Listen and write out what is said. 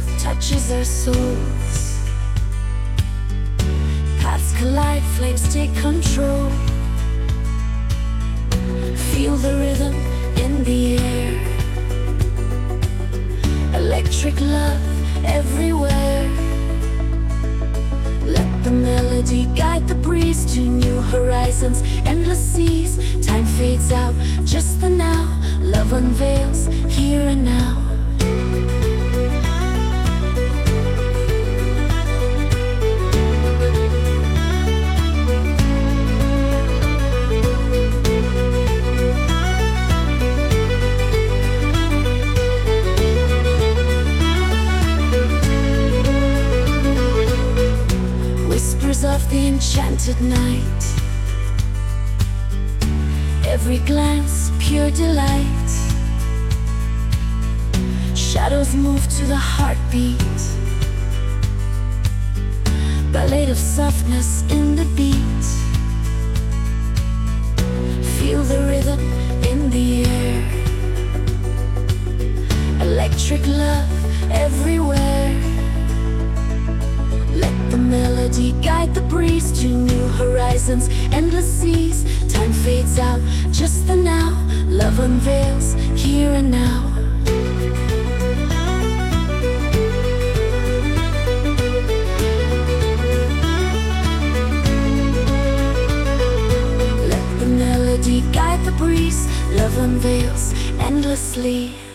love touches our souls. Paths collide, flames take control. Feel the rhythm in the air. Electric love everywhere. Let the melody guide the breeze to new horizons, endless seas. Time fades out, just the now. Love unveils, here and now. Whispers of the enchanted night. Every glance, pure delight. Shadows move to the heartbeat. Ballet of softness in the beat. Feel the rhythm in the air. Electric love everywhere. Let the melody guide the breeze to new horizons, endless seas. Time fades out, just the now. Love unveils, here and now. Let the melody guide the breeze. Love unveils endlessly.